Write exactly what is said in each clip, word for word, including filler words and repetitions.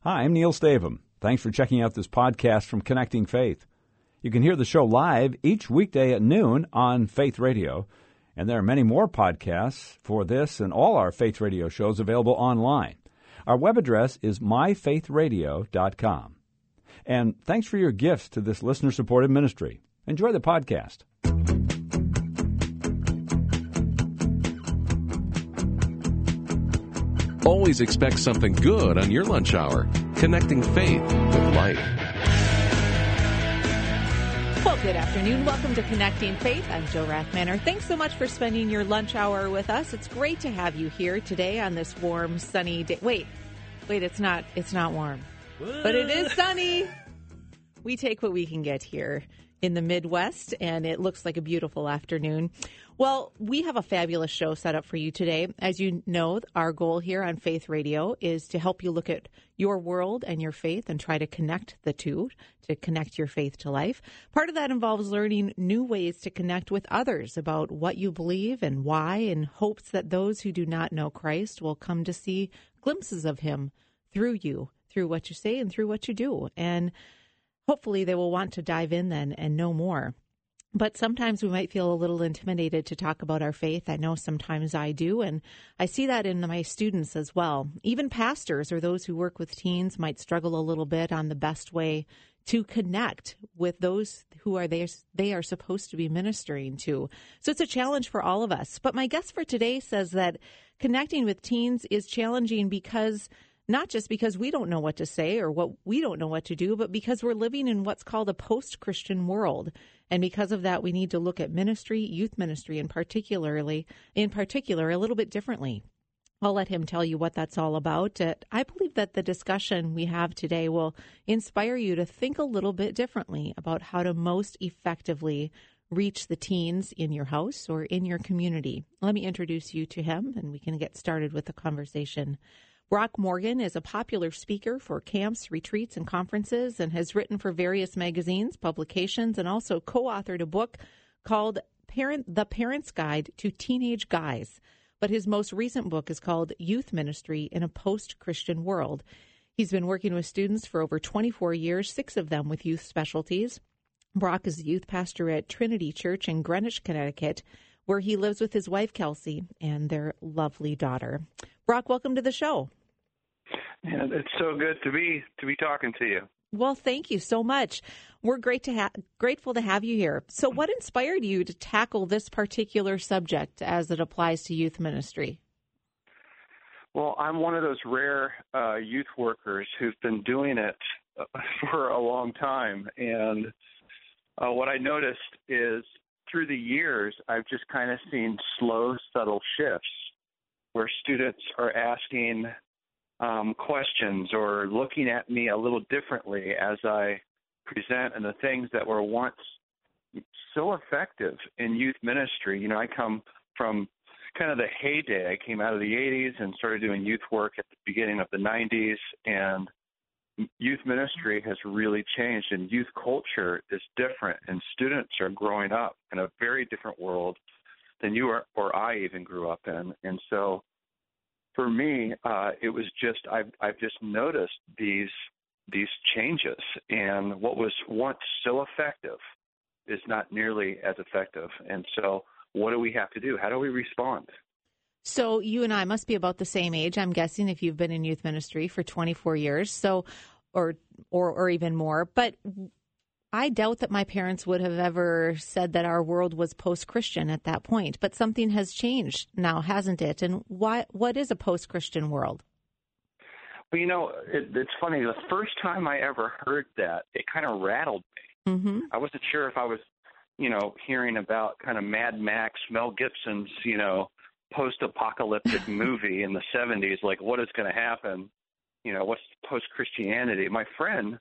Hi, I'm Neil Stavum. Thanks for checking out this podcast from Connecting Faith. You can hear the show live each weekday at noon on Faith Radio, and there are many more podcasts for this and all our Faith Radio shows available online. Our web address is my faith radio dot com. And thanks for your gifts to this listener-supported ministry. Enjoy the podcast. Always expect something good on your lunch hour. Connecting faith with life. Well, good afternoon. Welcome to Connecting Faith. I'm Joe Rathmanner. Thanks so much for spending your lunch hour with us. It's great to have you here today on this warm, sunny day. Wait, wait, it's not, it's not warm, but it is sunny. We take what we can get here in the Midwest, and it looks like a beautiful afternoon. Well, we have a fabulous show set up for you today. As you know, our goal here on Faith Radio is to help you look at your world and your faith and try to connect the two, to connect your faith to life. Part of that involves learning new ways to connect with others about what you believe and why, in hopes that those who do not know Christ will come to see glimpses of him through you, through what you say and through what you do. And hopefully they will want to dive in then and know more. But sometimes we might feel a little intimidated to talk about our faith. I know sometimes I do, and I see that in my students as well. Even pastors or those who work with teens might struggle a little bit on the best way to connect with those who are they, they are supposed to be ministering to. So it's a challenge for all of us. But my guest for today says that connecting with teens is challenging because not just because we don't know what to say or what we don't know what to do, but because we're living in what's called a post-Christian world. And because of that, we need to look at ministry, youth ministry, and particularly, in particular, a little bit differently. I'll let him tell you what that's all about. Uh, I believe that the discussion we have today will inspire you to think a little bit differently about how to most effectively reach the teens in your house or in your community. Let me introduce you to him, and we can get started with the conversation. Brock Morgan is a popular speaker for camps, retreats, and conferences, and has written for various magazines, publications, and also co-authored a book called Parent, The Parent's Guide to Teenage Guys. But his most recent book is called Youth Ministry in a Post-Christian World. He's been working with students for over twenty-four years, six of them with youth specialties. Brock is the youth pastor at Trinity Church in Greenwich, Connecticut, where he lives with his wife, Kelsey, and their lovely daughter. Brock, welcome to the show. Yeah, it's so good to be to be talking to you. Well, thank you so much. We're great to ha- grateful to have you here. So what inspired you to tackle this particular subject as it applies to youth ministry? Well, I'm one of those rare uh, youth workers who've been doing it for a long time. And uh, what I noticed is through the years, I've just kind of seen slow, subtle shifts where students are asking um, questions or looking at me a little differently as I present, and the things that were once so effective in youth ministry. You know, I come from kind of the heyday. I came out of the eighties and started doing youth work at the beginning of the nineties, and youth ministry has really changed, and youth culture is different, and students are growing up in a very different world than you or, or I even grew up in. And so for me, uh, it was just, I've, I've just noticed these these changes, and what was once so effective is not nearly as effective. And so what do we have to do? How do we respond? So you and I must be about the same age, I'm guessing, if you've been in youth ministry for twenty-four years, so or or or even more. But I doubt that my parents would have ever said that our world was post-Christian at that point. But something has changed now, hasn't it? And why? What is a post-Christian world? Well, you know, it, it's funny. The first time I ever heard that, it kind of rattled me. Mm-hmm. I wasn't sure if I was, you know, hearing about kind of Mad Max, Mel Gibson's, you know, post-apocalyptic movie in the seventies, like what is going to happen, you know, what's post-Christianity. My friend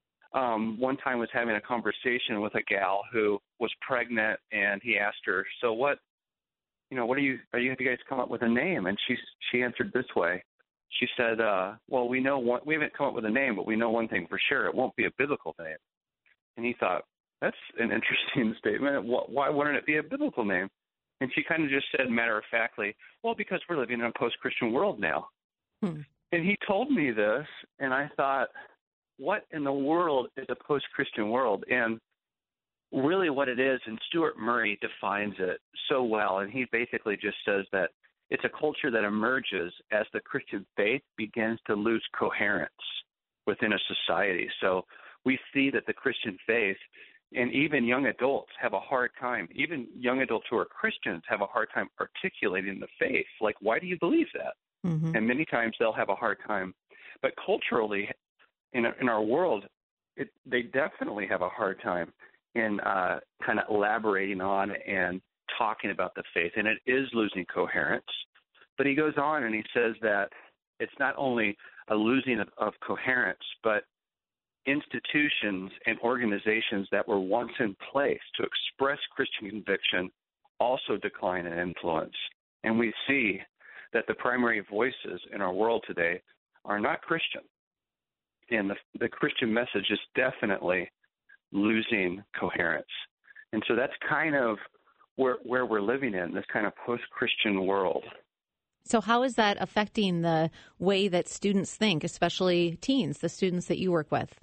um, one time was having a conversation with a gal who was pregnant, and he asked her, so what, you know, what are you, are you, have you guys come up with a name? And she, she answered this way. She said, uh, well, we know one, we haven't come up with a name, but we know one thing for sure. It won't be a biblical name. And he thought, that's an interesting statement. Why wouldn't it be a biblical name? And she kind of just said matter-of-factly, well, because we're living in a post-Christian world now. Hmm. And he told me this, and I thought, what in the world is a post-Christian world? And really what it is, and Stuart Murray defines it so well, and he basically just says that it's a culture that emerges as the Christian faith begins to lose coherence within a society. So we see that the Christian faith, and even young adults have a hard time, even young adults who are Christians have a hard time articulating the faith. Like, why do you believe that? Mm-hmm. And many times they'll have a hard time. But culturally, in, in our world, it, they definitely have a hard time in uh, kind of elaborating on and talking about the faith, and it is losing coherence. But he goes on and he says that it's not only a losing of, of coherence, but institutions and organizations that were once in place to express Christian conviction also decline in influence. And we see that the primary voices in our world today are not Christian. And the, the Christian message is definitely losing coherence. And so that's kind of where, where we're living in, this kind of post-Christian world. So how is that affecting the way that students think, especially teens, the students that you work with?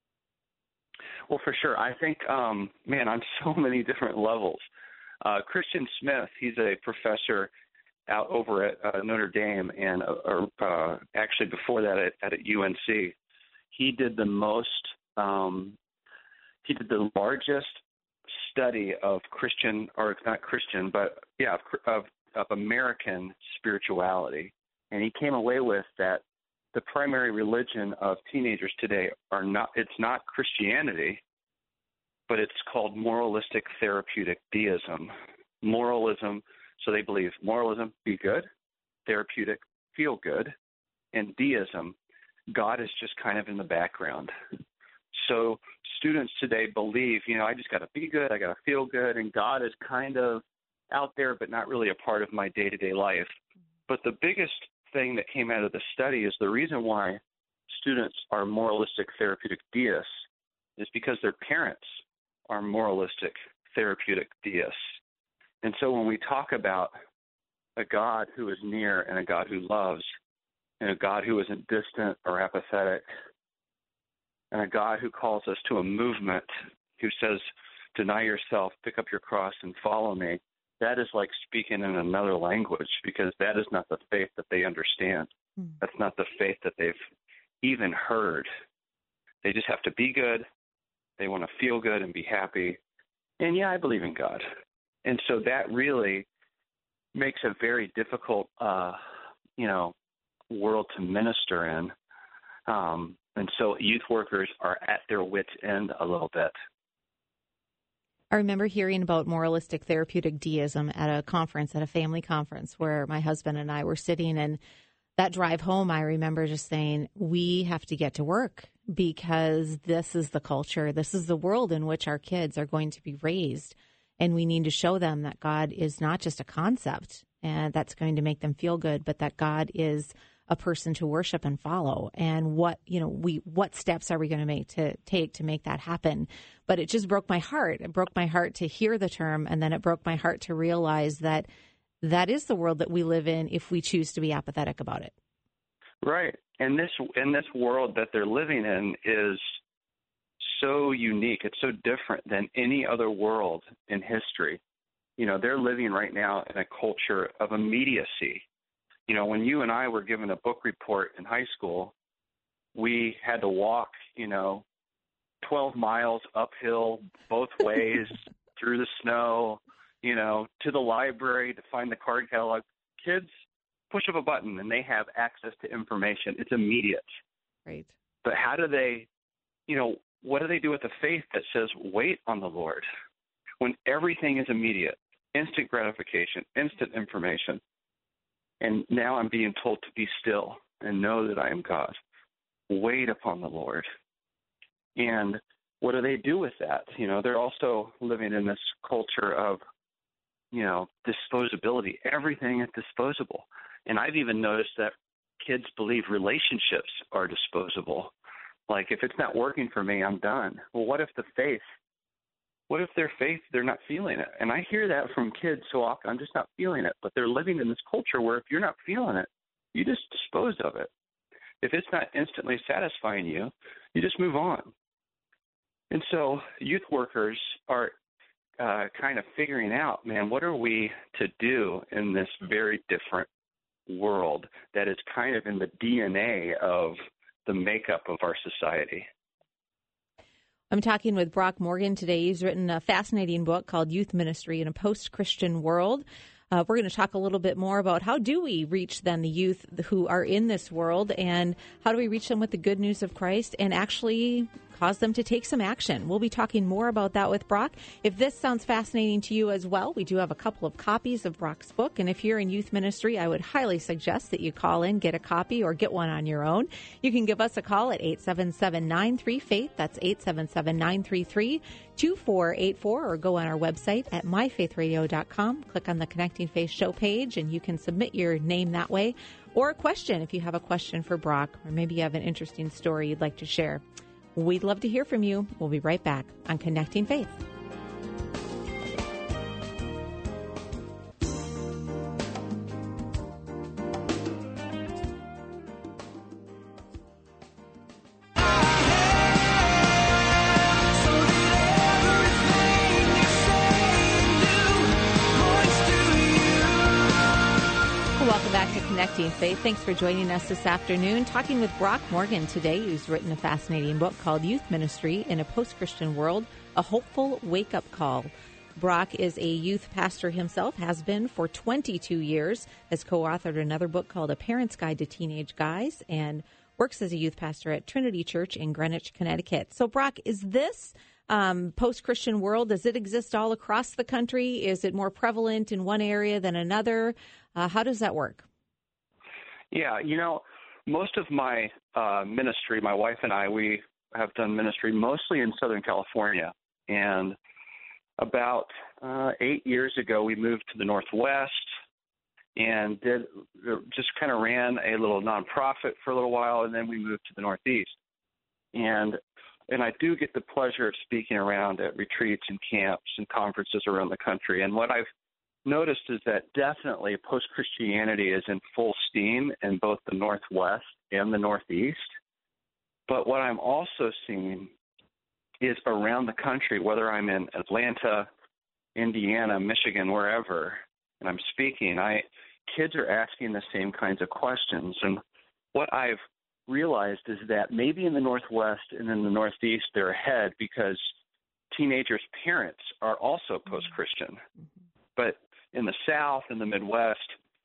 Well, for sure. I think, um, man, on so many different levels. Uh, Christian Smith, he's a professor out over at uh, Notre Dame, and uh, or, uh, actually before that at, at U N C. He did the most, um, he did the largest study of Christian, or it's not Christian, but yeah, of, of, of American spirituality. And he came away with that the primary religion of teenagers today are not, it's not Christianity, but it's called moralistic therapeutic deism. Moralism, so they believe moralism, be good, therapeutic, feel good, and deism, God is just kind of in the background. So students today believe, you know, I just got to be good, I got to feel good, and God is kind of out there but not really a part of my day-to-day life. But the biggest thing that came out of the study is the reason why students are moralistic therapeutic deists is because their parents are moralistic therapeutic deists. And so when we talk about a God who is near and a God who loves, and a God who isn't distant or apathetic, and a God who calls us to a movement, who says, deny yourself, pick up your cross, and follow me, that is like speaking in another language, because that is not the faith that they understand. Mm. That's not the faith that they've even heard. They just have to be good. They want to feel good and be happy. And yeah, I believe in God. And so that really makes a very difficult, uh, you know, world to minister in. Um, and so youth workers are at their wits' end a little bit. I remember hearing about moralistic therapeutic deism at a conference, at a family conference, where my husband and I were sitting, and that drive home, I remember just saying, we have to get to work, because this is the culture, this is the world in which our kids are going to be raised, and we need to show them that God is not just a concept and that's going to make them feel good, but that God is a person to worship and follow. And what, you know, we, what steps are we going to make to take to make that happen? But it just broke my heart. It broke my heart to hear the term. And then it broke my heart to realize that that is the world that we live in if we choose to be apathetic about it. Right. And this, and this world that they're living in is so unique. It's so different than any other world in history. You know, they're living right now in a culture of immediacy. You know, when you and I were given a book report in high school, we had to walk, you know, twelve miles uphill both ways through the snow, you know, to the library to find the card catalog. Kids push up a button and they have access to information. It's immediate. Right. But how do they, you know, what do they do with the faith that says, wait on the Lord, when everything is immediate, instant gratification, instant information? And now I'm being told to be still and know that I am God. Wait upon the Lord. And what do they do with that? You know, they're also living in this culture of, you know, disposability. Everything is disposable. And I've even noticed that kids believe relationships are disposable. Like, if it's not working for me, I'm done. Well, what if the faith? What if their faith, they're not feeling it? And I hear that from kids so often. I'm just not feeling it. But they're living in this culture where if you're not feeling it, you just dispose of it. if it's not instantly satisfying you, you just move on. And so youth workers are uh, kind of figuring out, man, what are we to do in this very different world that is kind of in the D N A of the makeup of our society? I'm talking with Brock Morgan today. He's written a fascinating book called Youth Ministry in a Post-Christian World. Uh, we're going to talk a little bit more about how do we reach then the youth who are in this world, and how do we reach them with the good news of Christ and actually cause them to take some action. We'll be talking more about that with Brock. If this sounds fascinating to you as well, we do have a couple of copies of Brock's book. And if you're in youth ministry, I would highly suggest that you call in, get a copy, or get one on your own. You can give us a call at eight seven seven, nine three, faith. That's eight seven seven, nine three three, two four eight four, or go on our website at my faith radio dot com. Click on the Connecting Faith show page, and you can submit your name that way, or a question if you have a question for Brock, or maybe you have an interesting story you'd like to share. We'd love to hear from you. We'll be right back on Connecting Faith. Connecting Faith. Thanks for joining us this afternoon. Talking with Brock Morgan today, who's written a fascinating book called Youth Ministry in a Post-Christian World, A Hopeful Wake-Up Call. Brock is a youth pastor himself, has been for twenty-two years, has co-authored another book called A Parent's Guide to Teenage Guys, and works as a youth pastor at Trinity Church in Greenwich, Connecticut. So, Brock, is this um, post-Christian world, does it exist all across the country? Is it more prevalent in one area than another? Uh, how does that work? Yeah, you know, most of my uh, ministry, my wife and I, we have done ministry mostly in Southern California. And about uh, eight years ago, we moved to the Northwest and did just kind of ran a little nonprofit for a little while, and then we moved to the Northeast. And and I do get the pleasure of speaking around at retreats and camps and conferences around the country. And what I've noticed is that definitely post-Christianity is in full steam in both the Northwest and the Northeast. But what I'm also seeing is around the country, whether I'm in Atlanta, Indiana, Michigan, wherever, and I'm speaking, I kids are asking the same kinds of questions. And what I've realized is that maybe in the Northwest and in the Northeast they're ahead because teenagers' parents are also post-Christian. Mm-hmm. But in the South and the Midwest,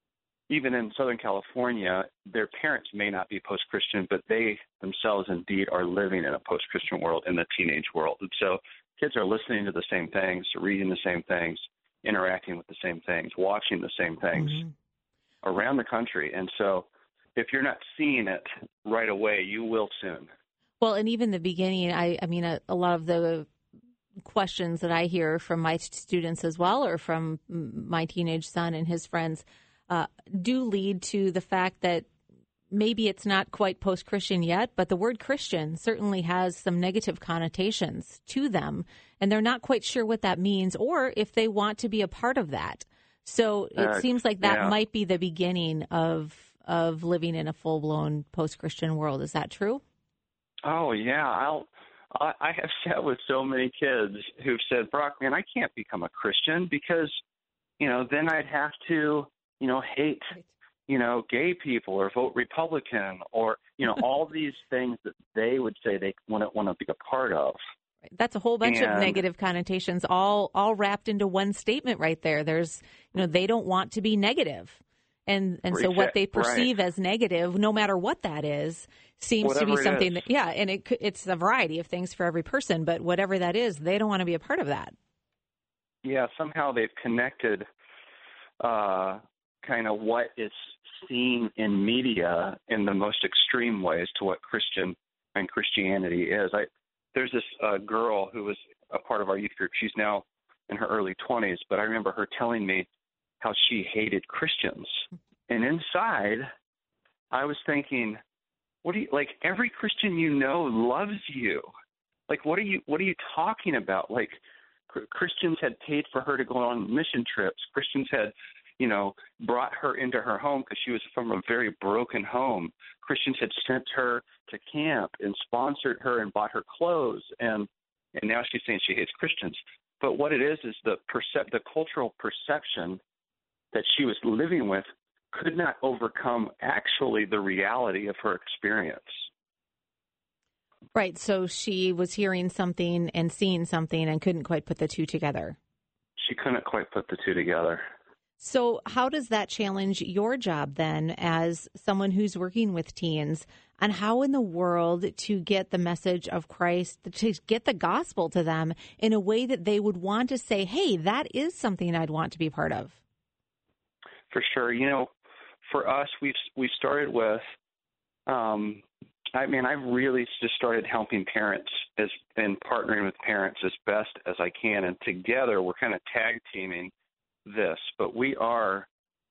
even in Southern California, their parents may not be post-Christian, but they themselves indeed are living in a post-Christian world, in the teenage world. And so kids are listening to the same things, reading the same things, interacting with the same things, watching the same things mm-hmm. around the country. And so if you're not seeing it right away, you will soon. Well, and even the beginning, I, I mean, a, a lot of the questions that I hear from my students as well, or from my teenage son and his friends, uh, do lead to the fact that maybe it's not quite post-Christian yet, but the word Christian certainly has some negative connotations to them, and they're not quite sure what that means or if they want to be a part of that. So it uh, seems like that yeah. might be the beginning of of living in a full-blown post-Christian world. Is that true? Oh, yeah. I'll I have sat with so many kids who've said, Brock, man, I can't become a Christian because, you know, then I'd have to, you know, hate, you know, gay people or vote Republican or, you know, all these things that they would say they wouldn't want to be a part of. That's a whole bunch and, of negative connotations all all wrapped into one statement right there. There's, you know, they don't want to be negative. And and so what they perceive right. as negative, no matter what that is, seems whatever to be something that, yeah, and it it's a variety of things for every person, but whatever that is, they don't want to be a part of that. Yeah, somehow they've connected uh, kind of what is seen in media in the most extreme ways to what Christian and Christianity is. I There's this uh, girl who was a part of our youth group. She's now in her early twenties, but I remember her telling me how she hated Christians. And inside, I was thinking, what do you, like, every Christian you know loves you. Like, what are you, what are you talking about? Like, Christians had paid for her to go on mission trips. Christians had, you know, brought her into her home because she was from a very broken home. Christians had sent her to camp and sponsored her and bought her clothes, and and now she's saying she hates Christians. But what it is is the percep- the cultural perception that she was living with could not overcome actually the reality of her experience. Right. So she was hearing something and seeing something and couldn't quite put the two together. She couldn't quite put the two together. So how does that challenge your job then as someone who's working with teens on how in the world to get the message of Christ, to get the gospel to them in a way that they would want to say, hey, that is something I'd want to be part of? For sure. You know, for us, we've we started with, um, I mean, I've really just started helping parents as and partnering with parents as best as I can. And together we're kind of tag teaming this, but we are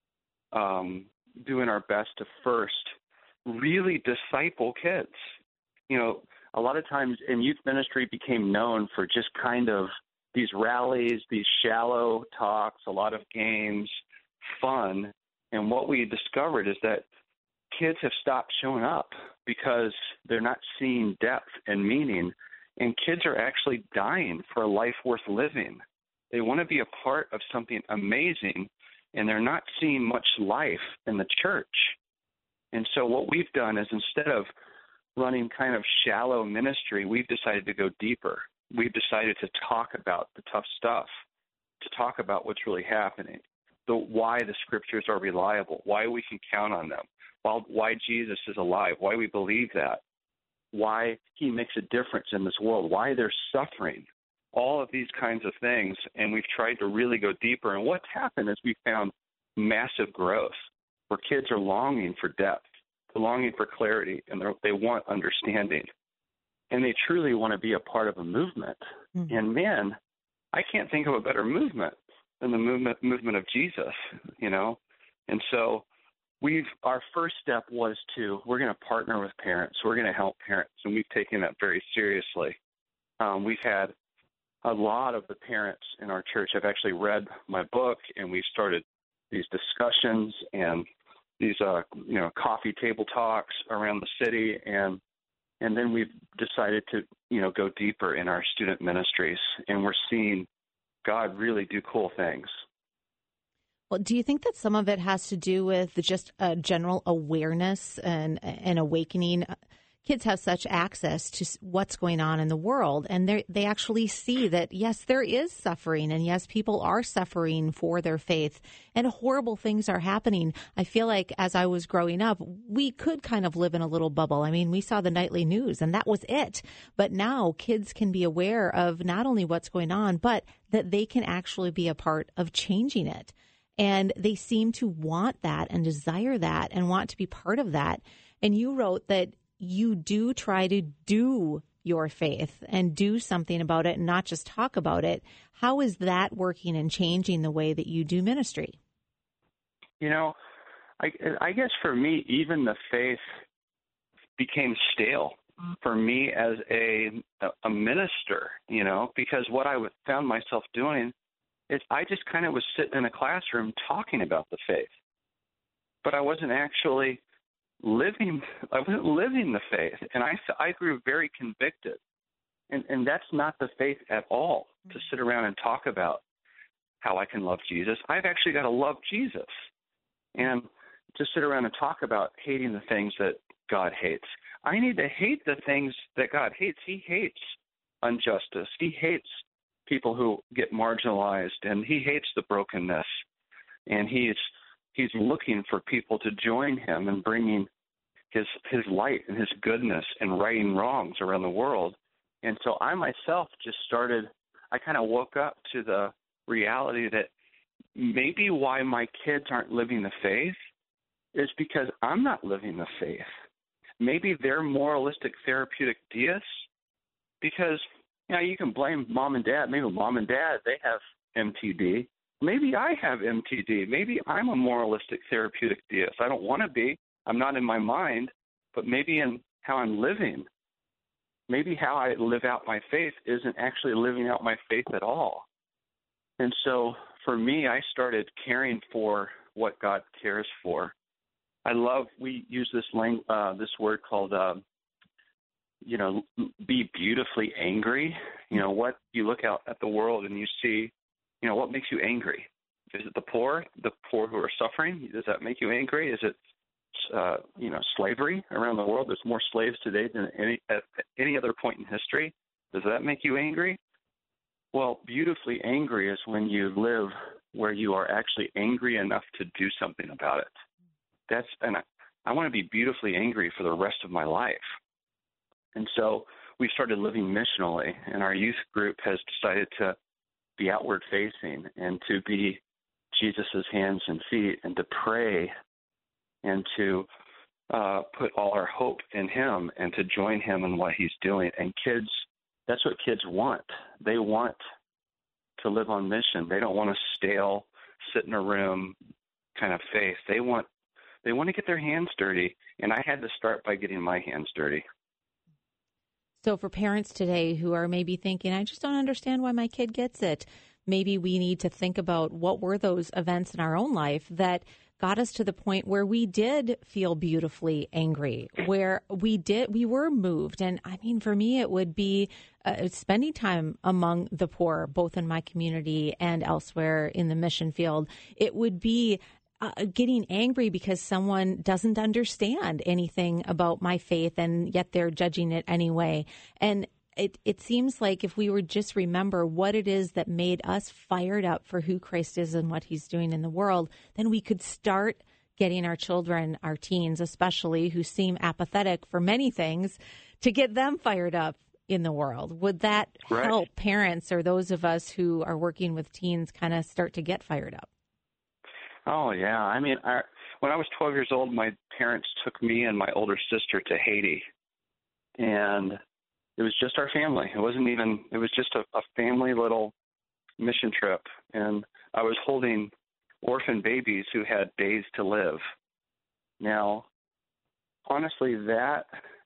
um, doing our best to first really disciple kids. You know, a lot of times in youth ministry became known for just kind of these rallies, these shallow talks, a lot of games, fun. And what we discovered is that kids have stopped showing up because they're not seeing depth and meaning. And kids are actually dying for a life worth living. They want to be a part of something amazing, and they're not seeing much life in the church. And so what we've done is instead of running kind of shallow ministry, we've decided to go deeper. We've decided to talk about the tough stuff, to talk about what's really happening, the why the scriptures are reliable, why we can count on them, why, why Jesus is alive, why we believe that, why he makes a difference in this world, why there's suffering, all of these kinds of things. And we've tried to really go deeper. And what's happened is we found massive growth where kids are longing for depth, they're longing for clarity, and they want understanding. And they truly want to be a part of a movement. Mm-hmm. And man, I can't think of a better movement than the movement movement of Jesus, you know? And so we've our first step was to, we're going to partner with parents. We're going to help parents, and we've taken that very seriously. Um, we've had a lot of the parents in our church have actually read my book, and we've started these discussions and these, uh, you know, coffee table talks around the city, and and then we've decided to, you know, go deeper in our student ministries, and we're seeing God really do cool things. Well, do you think that some of it has to do with just a general awareness and an awakening? Kids have such access to what's going on in the world, and they they actually see that, yes, there is suffering, and yes, people are suffering for their faith, and horrible things are happening. I feel like as I was growing up, we could kind of live in a little bubble. I mean, we saw the nightly news, and that was it. But now kids can be aware of not only what's going on, but that they can actually be a part of changing it. And they seem to want that and desire that and want to be part of that. And you wrote that you do try to do your faith and do something about it and not just talk about it. How is that working and changing the way that you do ministry? You know, I, I guess for me, even the faith became stale for me as a a minister, you know, because what I found myself doing is I just kind of was sitting in a classroom talking about the faith, but I wasn't actually living, I wasn't living the faith. And I, I grew very convicted. And, and that's not the faith at all, to sit around and talk about how I can love Jesus. I've actually got to love Jesus. And to sit around and talk about hating the things that God hates. I need to hate the things that God hates. He hates injustice. He hates people who get marginalized, and he hates the brokenness. And he's He's looking for people to join him in bringing his his light and his goodness and righting wrongs around the world. And so I myself just started, I kind of woke up to the reality that maybe why my kids aren't living the faith is because I'm not living the faith. Maybe they're moralistic therapeutic deists because, you know, you can blame mom and dad. Maybe mom and dad, they have M T D. Maybe I have M T D. Maybe I'm a moralistic therapeutic deist. I don't want to be. I'm not in my mind, but maybe in how I'm living. Maybe how I live out my faith isn't actually living out my faith at all. And so for me, I started caring for what God cares for. I love, we use this lang- uh, this word called, uh, you know, be beautifully angry. You know, what you look out at the world and you see, you know, what makes you angry? Is it the poor, the poor who are suffering? Does that make you angry? Is it, uh, you know, slavery around the world? There's more slaves today than any at any other point in history. Does that make you angry? Well, beautifully angry is when you live where you are actually angry enough to do something about it. That's, and I, I want to be beautifully angry for the rest of my life. And so we started living missionally, and our youth group has decided to be outward facing and to be Jesus's hands and feet and to pray and to uh, put all our hope in him and to join him in what he's doing. And kids, that's what kids want. They want to live on mission. They don't want a stale, sit in a room kind of faith. They want they want to get their hands dirty, and I had to start by getting my hands dirty. So for parents today who are maybe thinking, I just don't understand why my kid gets it, maybe we need to think about what were those events in our own life that got us to the point where we did feel beautifully angry, where we did, we were moved. And I mean, for me, it would be uh, spending time among the poor, both in my community and elsewhere in the mission field. It would be uh, getting angry because someone doesn't understand anything about my faith, and yet they're judging it anyway. And It it seems like if we would just remember what it is that made us fired up for who Christ is and what he's doing in the world, then we could start getting our children, our teens especially, who seem apathetic for many things, to get them fired up in the world. Would that right. help parents or those of us who are working with teens kind of start to get fired up? Oh, yeah. I mean, I, when I was twelve years old, my parents took me and my older sister to Haiti. And it was just our family. It wasn't even, it was just a, a family little mission trip. And I was holding orphan babies who had days to live. Now, honestly, that,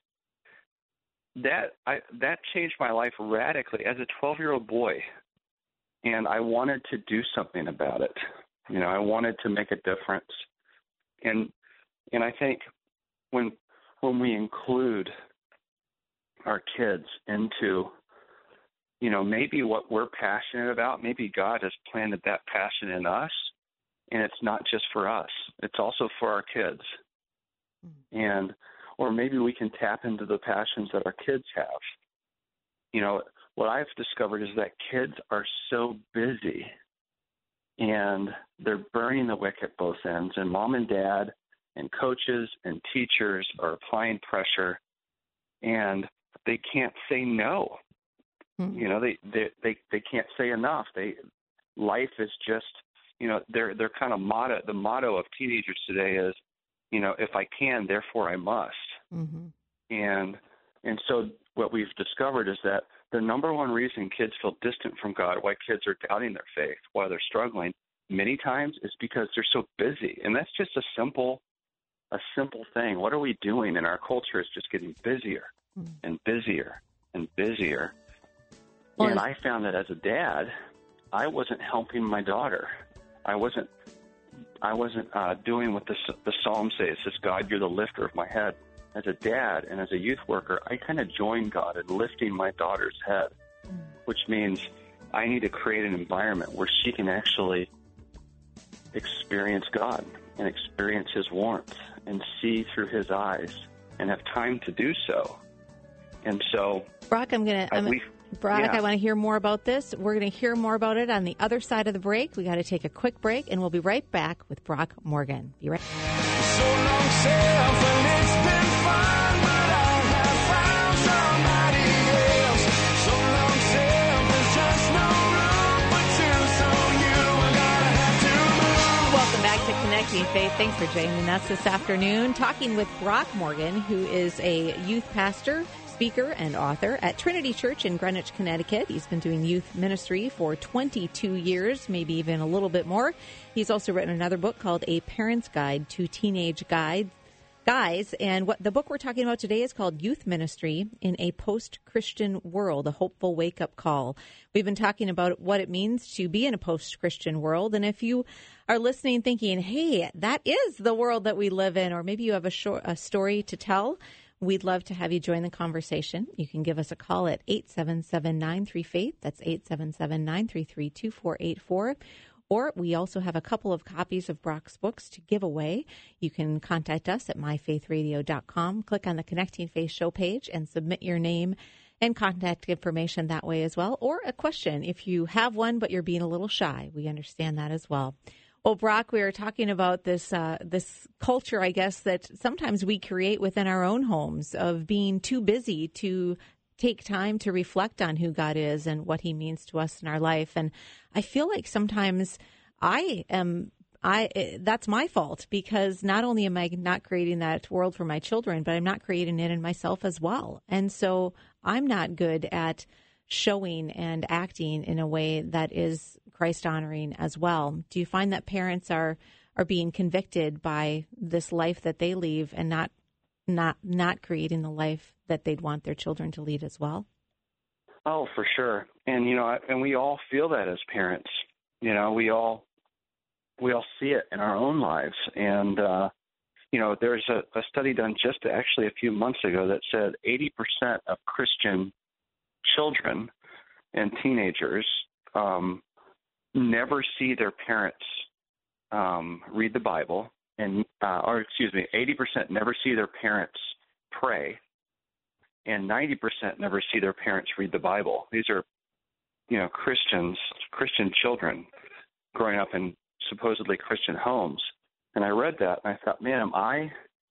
that, I, that changed my life radically as a twelve-year-old boy. And I wanted to do something about it. You know, I wanted to make a difference. And, and I think when, when we include our kids into, you know, maybe what we're passionate about, maybe God has planted that passion in us, and it's not just for us, it's also for our kids. Mm-hmm. And, or maybe we can tap into the passions that our kids have. You know, what I've discovered is that kids are so busy and they're burning the wick at both ends, and mom and dad and coaches and teachers are applying pressure, and they can't say no. Mm-hmm. You know, they, they they they can't say enough. They life is just, you know, their their kind of motto. The motto of teenagers today is, you know, if I can, therefore I must. Mm-hmm. And and so what we've discovered is that the number one reason kids feel distant from God, why kids are doubting their faith, why they're struggling, many times is because they're so busy. And that's just a simple a simple thing. What are we doing? And our culture is just getting busier and busier and busier. Well, and I found that as a dad, I wasn't helping my daughter. I wasn't I wasn't uh, doing what the, the Psalm says. It says, God, you're the lifter of my head. As a dad and as a youth worker, I kind of joined God in lifting my daughter's head, which means I need to create an environment where she can actually experience God and experience his warmth and see through his eyes and have time to do so. And so, Brock, I'm going to, Brock, yeah. I want to hear more about this. We're going to hear more about it on the other side of the break. We got to take a quick break, and we'll be right back with Brock Morgan. Be right back. So long, self, and it's been fun, but I have found somebody else. So long, self, there's just no room for two, so you are gonna have to move. Welcome back to Connecting Faith. Thanks for joining us this afternoon, talking with Brock Morgan, who is a youth pastor, speaker, and author at Trinity Church in Greenwich, Connecticut. He's been doing youth ministry for twenty-two years, maybe even a little bit more. He's also written another book called A Parent's Guide to Teenage Guide, guys. And what the book we're talking about today is called Youth Ministry in a Post-Christian World, a Hopeful Wake-Up Call. We've been talking about what it means to be in a post-Christian world. And if you are listening thinking, hey, that is the world that we live in, or maybe you have a, short, a story to tell, we'd love to have you join the conversation. You can give us a call at eight seven seven, nine three, faith. That's eight seven seven, nine three three, two four eight four. Or we also have a couple of copies of Brock's books to give away. You can contact us at my faith radio dot com. Click on the Connecting Faith show page and submit your name and contact information that way as well. Or a question. If you have one, but you're being a little shy, we understand that as well. Well, Brock, we were talking about this uh, this culture, I guess, that sometimes we create within our own homes of being too busy to take time to reflect on who God is and what he means to us in our life. And I feel like sometimes I am, I that's my fault, because not only am I not creating that world for my children, but I'm not creating it in myself as well. And so I'm not good at showing and acting in a way that is Christ-honoring as well. Do you find that parents are, are being convicted by this life that they leave and not not not creating the life that they'd want their children to lead as well? Oh, for sure. And, you know, and we all feel that as parents. You know, we all we all see it in our own lives. And, uh, you know, there's a, a study done just actually a few months ago that said eighty percent of Christian children and teenagers um, never see their parents um, read the Bible. And, uh, or excuse me, eighty percent never see their parents pray, and ninety percent never see their parents read the Bible. These are, you know, Christians, Christian children growing up in supposedly Christian homes. And I read that, and I thought, man, am I,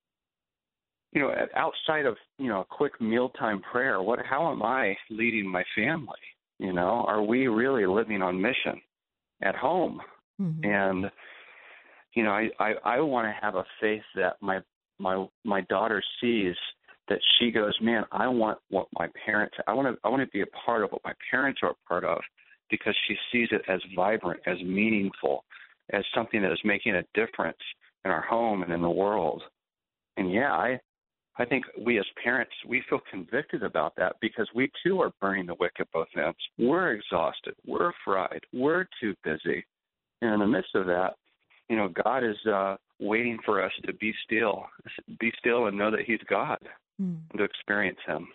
you know, outside of, you know, a quick mealtime prayer, what, how am I leading my family? You know, are we really living on mission at home? Mm-hmm. And you know, I, I, I want to have a faith that my my my daughter sees, that she goes, man, I want what my parents, I want to I want to be a part of what my parents are a part of, because she sees it as vibrant, as meaningful, as something that is making a difference in our home and in the world. And yeah, I I think we as parents, we feel convicted about that, because we too are burning the wick at both ends. We're exhausted. We're fried. We're too busy. And in the midst of that, you know, God is uh, waiting for us to be still, be still and know that he's God, mm. and to experience him.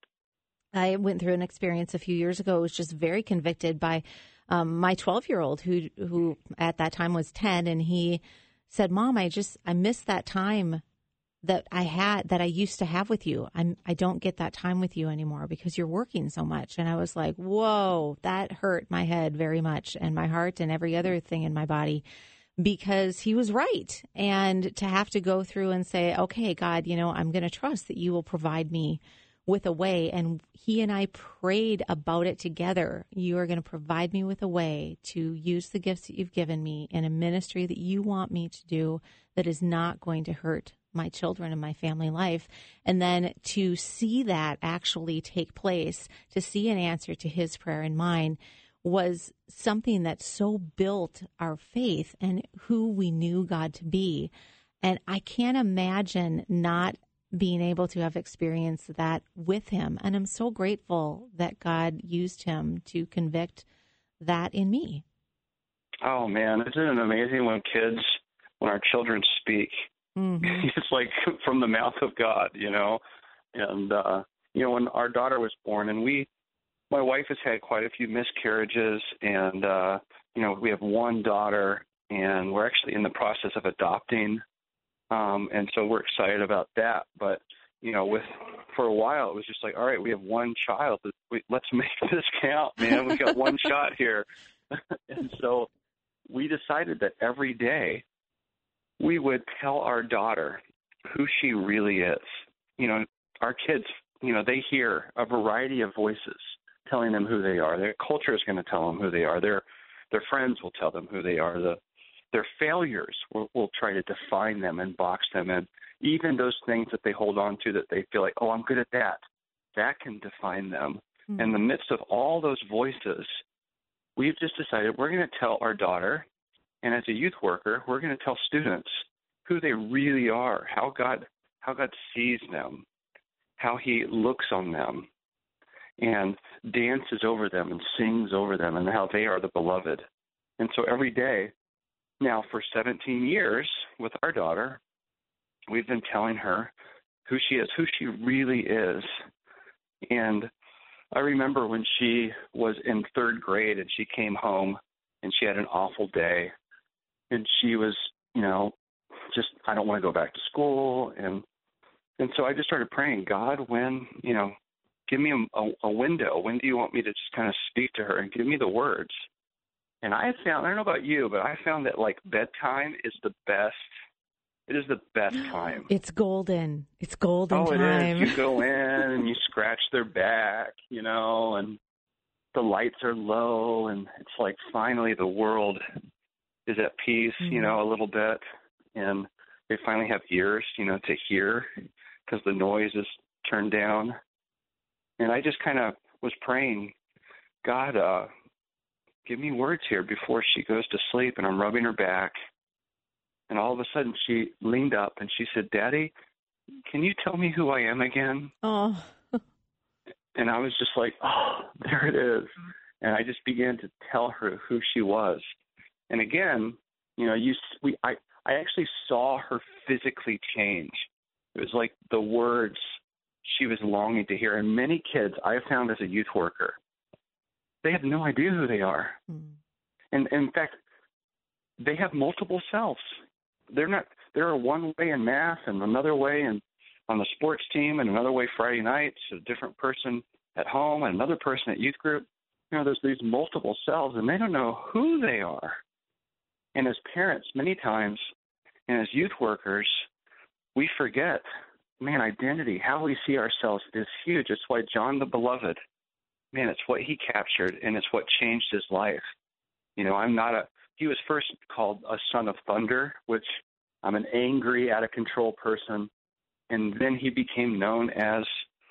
I went through an experience a few years ago. I was just very convicted by um, my twelve-year-old who, who at that time was ten, and he said, Mom, I just, I miss that time that I had, that I used to have with you. I'm, I don't get that time with you anymore because you're working so much. And I was like, whoa, that hurt my head very much, and my heart and every other thing in my body, because he was right. And to have to go through and say, okay, God, you know, I'm going to trust that you will provide me with a way. And he and I prayed about it together. You are going to provide me with a way to use the gifts that you've given me in a ministry that you want me to do that is not going to hurt my children and my family life. And then to see that actually take place, to see an answer to his prayer and mine, was something that so built our faith and who we knew God to be. And I can't imagine not being able to have experienced that with him. And I'm so grateful that God used him to convict that in me. Oh, man, isn't it amazing when kids, when our children speak, mm-hmm. it's like from the mouth of God, you know? And, uh, you know, when our daughter was born, and we, my wife has had quite a few miscarriages, and, uh, you know, we have one daughter, and we're actually in the process of adopting. Um, and so we're excited about that. But, you know, with for a while, it was just like, all right, we have one child. Let's make this count, man. We got one shot here. And so we decided that every day we would tell our daughter who she really is. You know, our kids, you know, they hear a variety of voices telling them who they are. Their culture is going to tell them who they are. Their their friends will tell them who they are. The Their failures will, will try to define them and box them in. Even those things that they hold on to that they feel like, oh, I'm good at that, that can define them. Mm-hmm. In the midst of all those voices, we've just decided we're going to tell our daughter, and as a youth worker, we're going to tell students who they really are, how God how God sees them, how he looks on them and dances over them and sings over them, and how they are the beloved. And so every day, now for seventeen years with our daughter, we've been telling her who she is, who she really is. And I remember when she was in third grade and she came home and she had an awful day, and she was, you know, just, I don't want to go back to school. And and so I just started praying, God, when, you know, give me a, a, a window. When do you want me to just kind of speak to her and give me the words? And I found, I don't know about you, but I found that like bedtime is the best. It is the best time. It's golden. It's golden oh, time. Oh, it is. You go in and you scratch their back, you know, and the lights are low, and it's like finally the world is at peace, mm-hmm. you know, a little bit. And they finally have ears, you know, to hear because the noise is turned down. And I just kind of was praying, God, uh, give me words here before she goes to sleep. And I'm rubbing her back. And all of a sudden she leaned up and she said, Daddy, can you tell me who I am again? Oh. And I was just like, oh, there it is. And I just began to tell her who she was. And again, you know, you we I, I actually saw her physically change. It was like the words she was longing to hear. And many kids I have found as a youth worker, they have no idea who they are. Mm. And, and in fact, they have multiple selves. They're not, they're one way in math and another way in, on the sports team and another way Friday nights, a different person at home and another person at youth group. You know, there's these multiple selves and they don't know who they are. And as parents, many times, and as youth workers, we forget, man, identity, how we see ourselves is huge. It's why John the Beloved, man, it's what he captured and it's what changed his life. You know, I'm not a, he was first called a son of thunder, which I'm an angry, out of control person. And then he became known as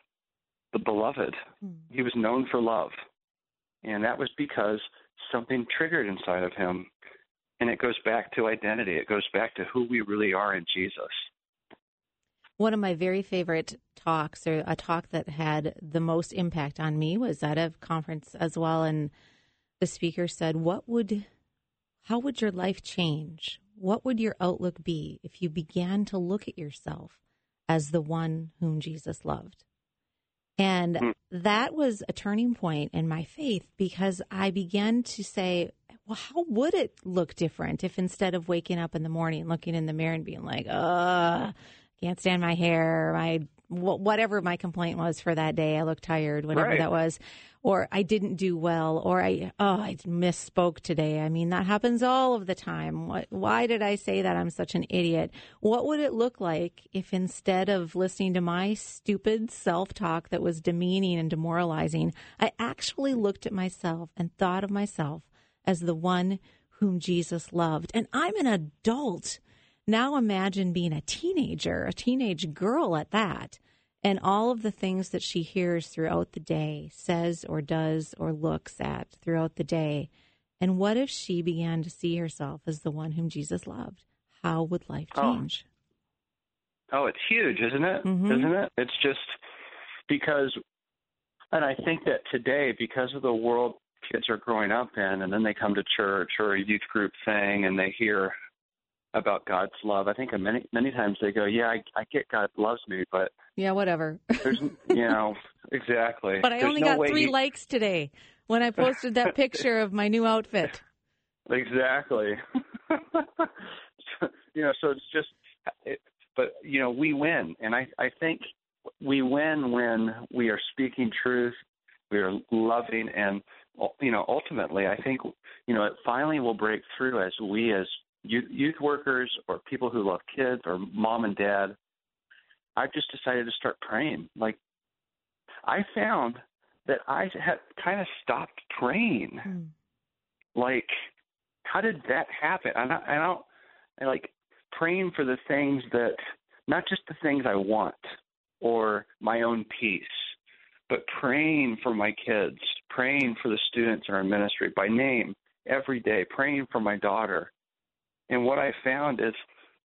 the beloved. Mm. He was known for love. And that was because something triggered inside of him. And it goes back to identity. It goes back to who we really are in Jesus. One of my very favorite talks, or a talk that had the most impact on me, was at a conference as well. And the speaker said, what would, how would your life change? What would your outlook be if you began to look at yourself as the one whom Jesus loved? And mm. that was a turning point in my faith, because I began to say, well, how would it look different if instead of waking up in the morning, looking in the mirror and being like, ugh, can't stand my hair, my whatever my complaint was for that day, I look tired, whatever right. that was, or I didn't do well, or I, oh, I misspoke today. I mean, that happens all of the time. What, why did I say that? I'm such an idiot. What would it look like if instead of listening to my stupid self-talk that was demeaning and demoralizing, I actually looked at myself and thought of myself as the one whom Jesus loved? And I'm an adult. Now imagine being a teenager, a teenage girl at that, and all of the things that she hears throughout the day, says or does or looks at throughout the day. And what if she began to see herself as the one whom Jesus loved? How would life change? Oh, oh it's huge, isn't it? Mm-hmm. Isn't it? It's just because, and I think that today, because of the world kids are growing up in, and then they come to church or a youth group thing and they hear about God's love, I think many many times they go, yeah, I, I get God loves me, but yeah, whatever. There's, you know, exactly. But I there's only no got three he... likes today when I posted that picture of my new outfit. Exactly. you know, so it's just, it, but you know, we win, and I I think we win when we are speaking truth, we are loving, and you know, ultimately, I think you know, it finally will break through as we as youth workers or people who love kids or mom and dad. I've just decided to start praying. Like, I found that I had kind of stopped praying. Mm. Like, how did that happen? I don't, I don't I like praying for the things that, not just the things I want or my own peace, but praying for my kids, praying for the students in our ministry by name every day, praying for my daughter. And what I found is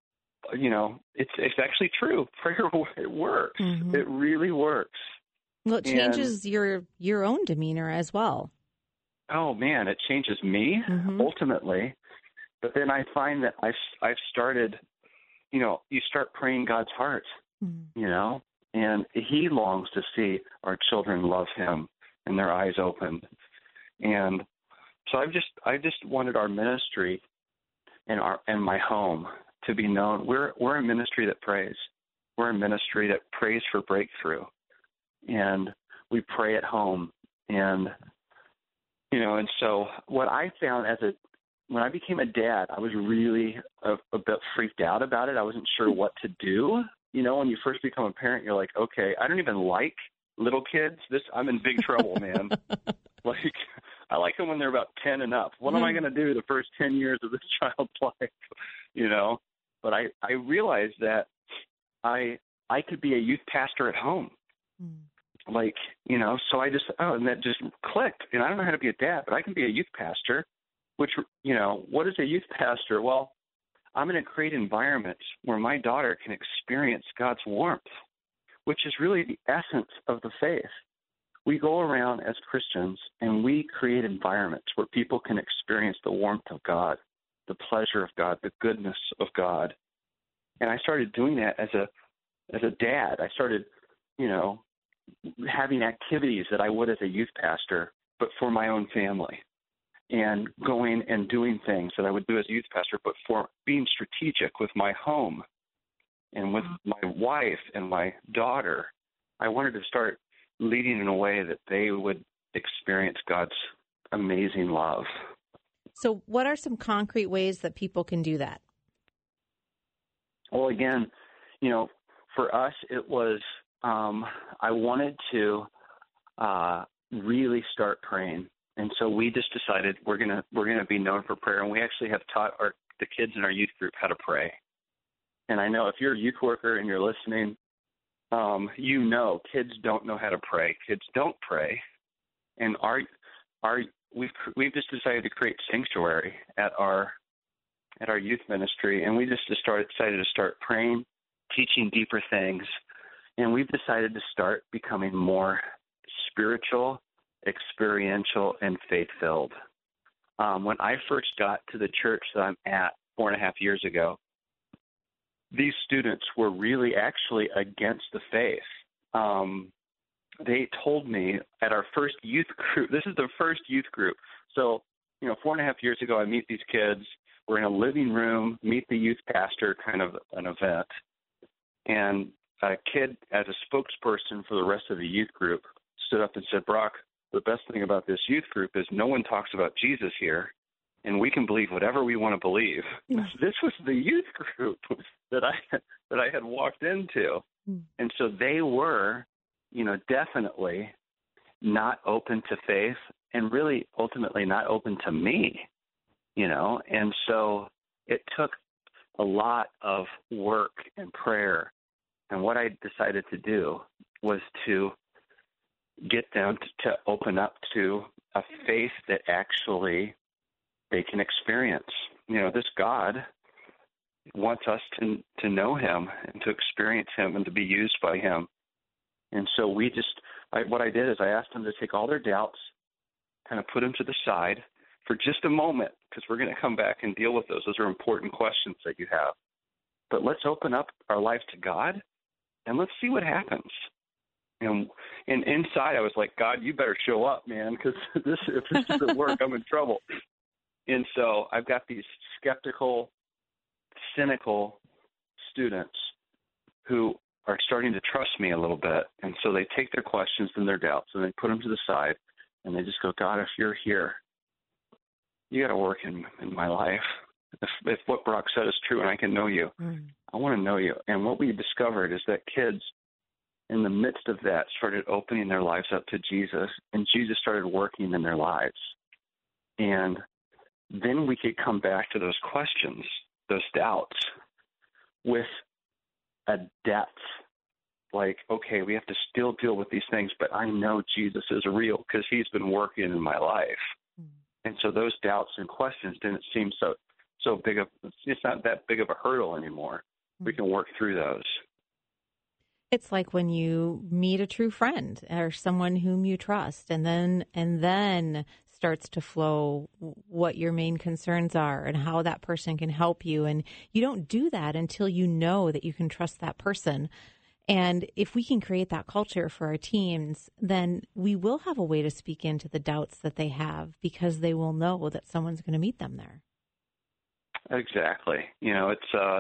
you know, it's it's actually true. Prayer, it works. Mm-hmm. It really works. Well, it changes and, your your own demeanor as well. Oh, man, it changes me, mm-hmm. ultimately. But then I find that I've, I've started, you know, you start praying God's heart, mm-hmm. you know, and he longs to see our children love him and their eyes opened. And so I've just I just wanted our ministry and our and my home to be known. We're we're a ministry that prays. We're a ministry that prays for breakthrough. And we pray at home. And you know, and so what I found as a when I became a dad, I was really a, a bit freaked out about it. I wasn't sure what to do. You know, when you first become a parent, you're like, okay, I don't even like little kids. This I'm in big trouble, man. Like, I like them when they're about ten and up. What mm. am I going to do the first ten years of this child's life? You know, but I, I realized that I I could be a youth pastor at home. Mm. Like, you know, so I just, oh, and that just clicked. And I don't know how to be a dad, but I can be a youth pastor, which, you know, what is a youth pastor? Well, I'm going to create environments where my daughter can experience God's warmth, which is really the essence of the faith. We go around as Christians and we create environments where people can experience the warmth of God, the pleasure of God, the goodness of God. And I started doing that as a as a dad. I started, you know, having activities that I would as a youth pastor, but for my own family, and going and doing things that I would do as a youth pastor, but for being strategic with my home and with my wife and my daughter. I wanted to start leading in a way that they would experience God's amazing love. So what are some concrete ways that people can do that? Well, again, you know, for us, it was, um, I wanted to uh, really start praying. And so we just decided we're going to, we're going to be known for prayer. And we actually have taught our, the kids in our youth group how to pray. And I know if you're a youth worker and you're listening, um, you know, kids don't know how to pray. Kids don't pray. And our, our, we've, we've just decided to create sanctuary at our, at our youth ministry. And we just started, decided to start praying, teaching deeper things. And we've decided to start becoming more spiritual, experiential, and faith-filled. Um, when I first got to the church that I'm at four and a half years ago, these students were really actually against the faith. Um, they told me at our first youth group, this is the first youth group. So, you know, four and a half years ago, I meet these kids. We're in a living room, meet the youth pastor, kind of an event. And a kid, as a spokesperson for the rest of the youth group, stood up and said, Brock, the best thing about this youth group is no one talks about Jesus here, and we can believe whatever we want to believe. Mm. This was the youth group that I that I had walked into. Mm. And so they were, you know, definitely not open to faith and really ultimately not open to me, you know. And so it took a lot of work and prayer. And what I decided to do was to get them to, to open up to a faith that actually they can experience. You know, this God wants us to to know him and to experience him and to be used by him. And so we just, I, what I did is I asked them to take all their doubts, kind of put them to the side for just a moment, because we're going to come back and deal with those. Those are important questions that you have. But let's open up our lives to God, and let's see what happens. And, and inside, I was like, God, you better show up, man, because this, if this doesn't work, I'm in trouble. And so I've got these skeptical, cynical students who are starting to trust me a little bit. And so they take their questions and their doubts, and they put them to the side, and they just go, God, if you're here, you got to work in, in my life. If, if what Brock said is true and I can know you, mm. I want to know you. And what we discovered is that kids, in the midst of that, started opening their lives up to Jesus, and Jesus started working in their lives. And then we could come back to those questions, those doubts, with a depth. Like, okay, we have to still deal with these things, but I know Jesus is real because he's been working in my life. Mm. And so those doubts and questions didn't seem so so big of, it's not that big of a hurdle anymore. we can work through those. It's like when you meet a true friend or someone whom you trust, and then and then starts to flow what your main concerns are and how that person can help you. And you don't do that until you know that you can trust that person. And if we can create that culture for our teams, then we will have a way to speak into the doubts that they have, because they will know that someone's going to meet them there. Exactly. You know, it's, uh,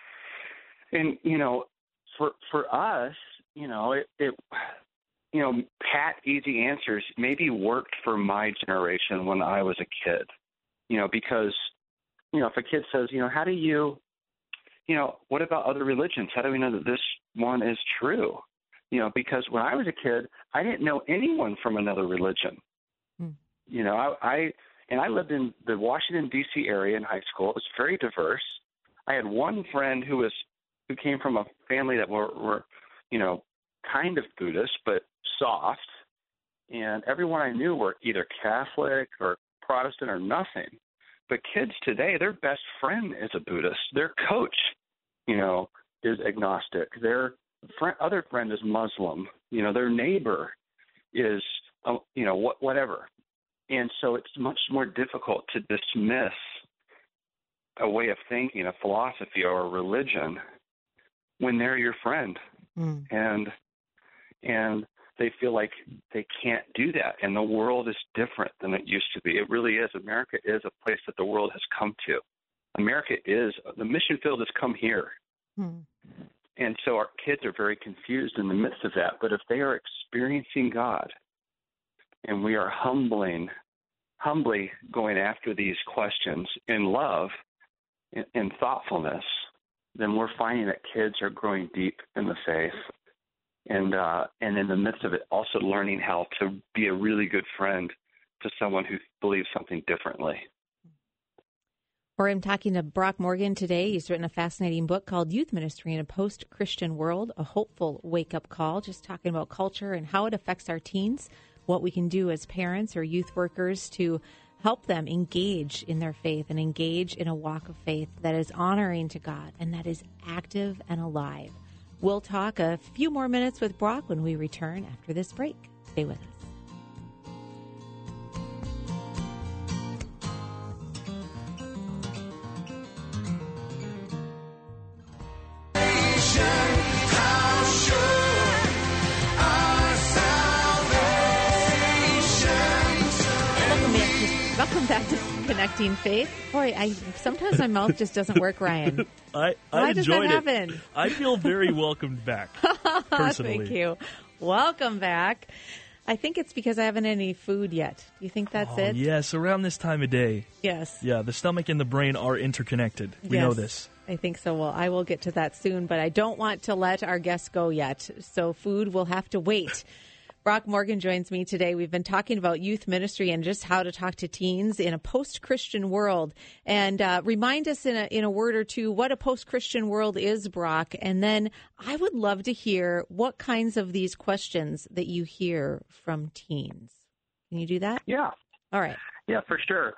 and, you know, For for us, you know, it, it, you know, pat, easy answers maybe worked for my generation when I was a kid, you know, because, you know, if a kid says, you know, how do you, you know, what about other religions? How do we know that this one is true? You know, because when I was a kid, I didn't know anyone from another religion. Hmm. You know, I, I and I lived in the Washington, D C area in high school. It was very diverse. I had one friend who was who came from a family that were, were, you know, kind of Buddhist, but soft. And everyone I knew were either Catholic or Protestant or nothing. But kids today, their best friend is a Buddhist. Their coach, you know, is agnostic. Their friend, other friend is Muslim. You know, their neighbor is, uh, you know, what, whatever. And so it's much more difficult to dismiss a way of thinking, a philosophy, or a religion when they're your friend, mm. and and they feel like they can't do that, and the world is different than it used to be. It really is. America is a place that the world has come to. America is, the mission field has come here. Mm. And so our kids are very confused in the midst of that. But if they are experiencing God, and we are humbling, humbly going after these questions in love, in, in thoughtfulness, then we're finding that kids are growing deep in the faith, and uh, and in the midst of it, also learning how to be a really good friend to someone who believes something differently. Or I'm talking to Brock Morgan today. He's written a fascinating book called Youth Ministry in a Post-Christian World, a hopeful wake-up call, just talking about culture and how it affects our teens, what we can do as parents or youth workers to help them engage in their faith and engage in a walk of faith that is honoring to God and that is active and alive. We'll talk a few more minutes with Brock when we return after this break. Stay with us. Welcome back to Connecting Faith. Boy, I sometimes my mouth just doesn't work, Ryan. I, I Why enjoyed does that it. happen? I feel very welcomed back, personally. Thank you. Welcome back. I think it's because I haven't had any food yet. Do you think that's oh, it? Yes, around this time of day. Yes. Yeah, the stomach and the brain are interconnected. We yes, know this. I think so. Well, I will get to that soon, but I don't want to let our guests go yet. So food will have to wait. Brock Morgan joins me today. We've been talking about youth ministry and just how to talk to teens in a post-Christian world. And uh, remind us in a, in a word or two what a post-Christian world is, Brock. And then I would love to hear what kinds of these questions that you hear from teens. Can you do that? Yeah. All right. Yeah, for sure.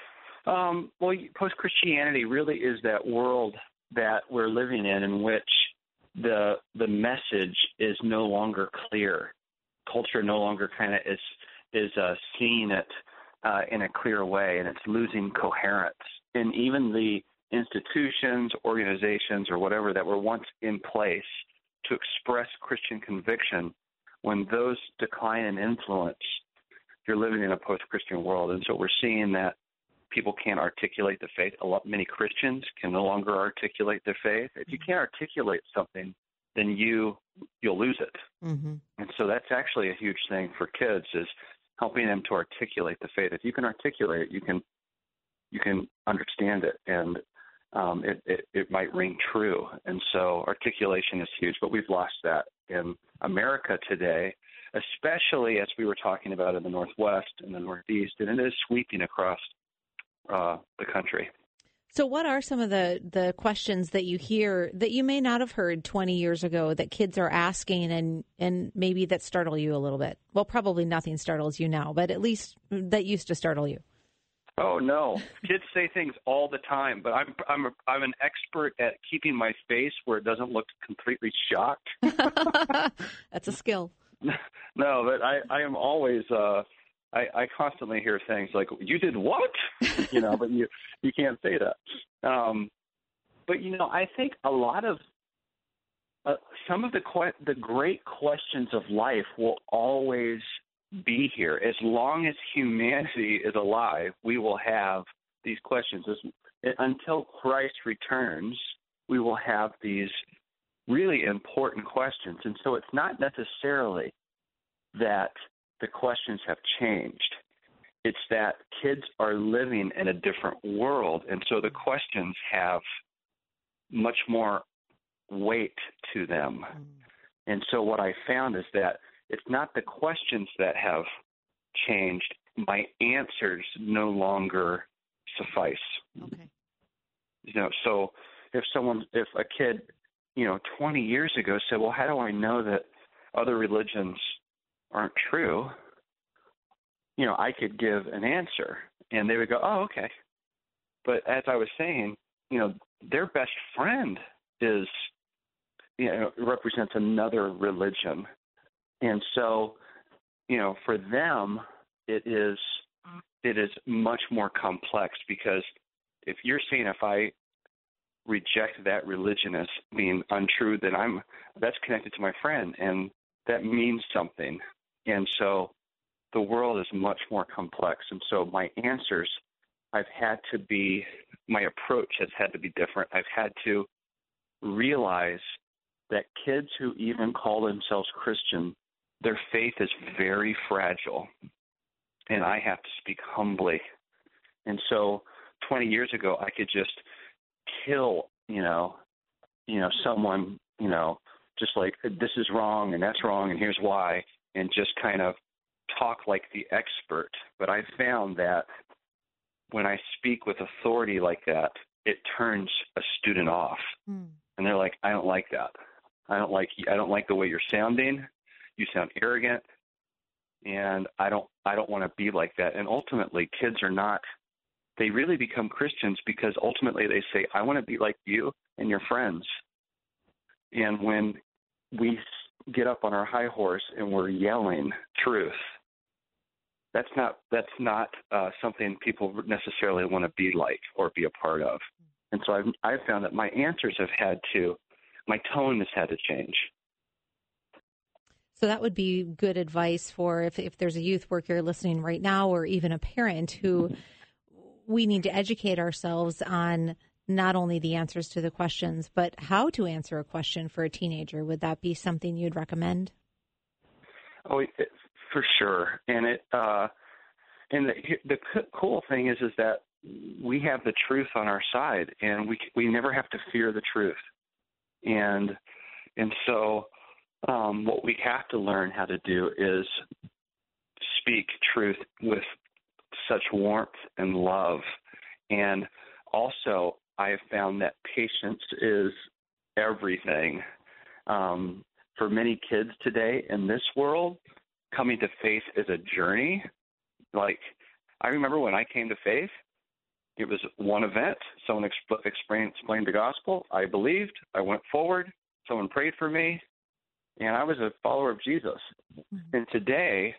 Um, well, post-Christianity really is that world that we're living in in which the the message is no longer clear. Culture no longer kind of is is uh, seeing it uh, in a clear way, and it's losing coherence. And even the institutions, organizations, or whatever that were once in place to express Christian conviction, when those decline in influence, you're living in a post-Christian world. And so we're seeing that people can't articulate the faith. A lot, many Christians can no longer articulate their faith. If you can't articulate something, then you you'll lose it. Mm-hmm. And so that's actually a huge thing for kids, is helping them to articulate the faith. If you can articulate it, you can you can understand it, and um, it, it it might ring true. And so articulation is huge, but we've lost that in America today, especially as we were talking about in the Northwest and the Northeast, and it is sweeping across uh, the country. So what are some of the, the questions that you hear that you may not have heard twenty years ago that kids are asking, and, and maybe that startle you a little bit? Well, probably nothing startles you now, but at least that used to startle you. Oh no, kids say things all the time, but I'm I'm a, I'm an expert at keeping my face where it doesn't look completely shocked. That's a skill. No, but I I am always uh I I constantly hear things like, "You did what?" you know, but you you can't say that. Um, but you know, I think a lot of uh, some of the que- the great questions of life will always be here. As long as humanity is alive, we will have these questions. As, until Christ returns, we will have these really important questions. And so it's not necessarily that the questions have changed. It's that kids are living in a different world, and so the questions have much more weight to them. And so what I found is that it's not the questions that have changed. My answers no longer suffice. Okay. You know, so if someone, if a kid, you know, twenty years ago said, well, how do I know that other religions aren't true? You know, I could give an answer, and they would go, oh, okay. But as I was saying, you know, their best friend is, you know, represents another religion. And so, you know, for them, it is it is much more complex, because if you're saying if I reject that religion as being untrue, then I'm that's connected to my friend, and that means something. And so the world is much more complex. And so my answers, I've had to be, my approach has had to be different. I've had to realize that kids who even call themselves Christian, their faith is very fragile, and I have to speak humbly. And so twenty years ago, I could just kill, you know, you know, someone, you know, just like, this is wrong and that's wrong and here's why, and just kind of talk like the expert. But I found that when I speak with authority like that, it turns a student off. Mm. And they're like, I don't like that. I don't like I don't like the way you're sounding. You sound arrogant, and I don't I don't want to be like that. And ultimately, kids are not. They really become Christians because ultimately they say, I want to be like you and your friends. And when we get up on our high horse and we're yelling truth, that's not that's not uh, something people necessarily want to be like or be a part of. And so I've I've found that my answers have had to, my tone has had to change. So that would be good advice for if, if there's a youth worker listening right now, or even a parent who we need to educate ourselves on not only the answers to the questions, but how to answer a question for a teenager. Would that be something you'd recommend? Oh, it, for sure. And it uh, and the, the cool thing is is that we have the truth on our side, and we we never have to fear the truth. And and so um, what we have to learn how to do is speak truth with such warmth and love. And also, I have found that patience is everything. Um, for many kids today in this world, coming to faith is a journey. Like, I remember when I came to faith, it was one event. Someone exp- explained, explained the gospel. I believed. I went forward. Someone prayed for me. And I was a follower of Jesus. Mm-hmm. And today,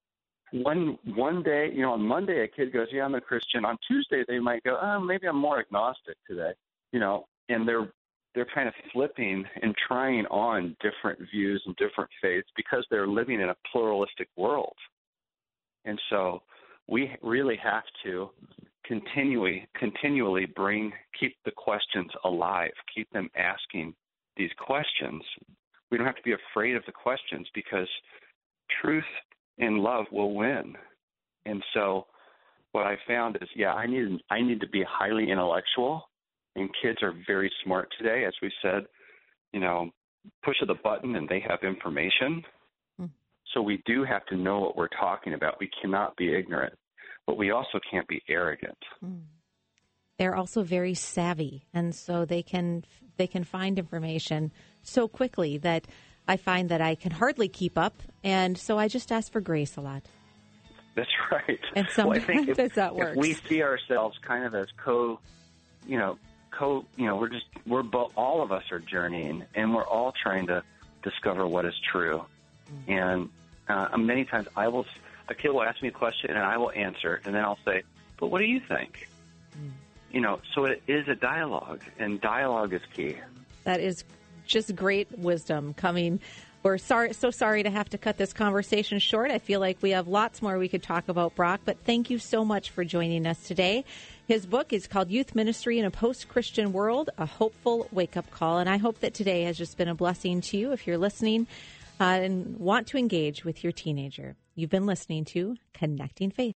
one one day, you know, on Monday, a kid goes, yeah, I'm a Christian. On Tuesday, they might go, oh, maybe I'm more agnostic today. You know, and they're they're kind of flipping and trying on different views and different faiths because they're living in a pluralistic world. And so we really have to continually, continually bring, keep the questions alive, keep them asking these questions. We don't have to be afraid of the questions because truth and love will win. And so what I found is, yeah, I need I need to be highly intellectual, and kids are very smart today. As we said, you know, push of the button and they have information. Mm. So we do have to know what we're talking about. We cannot be ignorant, but we also can't be arrogant. Mm. They're also very savvy, and so they can they can find information so quickly that I find that I can hardly keep up, and so I just ask for grace a lot. That's right. And well, I sometimes think if, that works. if we see ourselves kind of as co, you know, co, you know, we're just we're both, all of us are journeying, and we're all trying to discover what is true. Mm-hmm. And uh, many times, I will, a kid will ask me a question, and I will answer, and then I'll say, "But what do you think?" Mm-hmm. You know, so it is a dialogue, and dialogue is key. That is just great wisdom coming. We're sorry, so sorry to have to cut this conversation short. I feel like we have lots more we could talk about, Brock, but thank you so much for joining us today. His book is called Youth Ministry in a Post-Christian World, A Hopeful Wake-Up Call. And I hope that today has just been a blessing to you if you're listening uh, and want to engage with your teenager. You've been listening to Connecting Faith.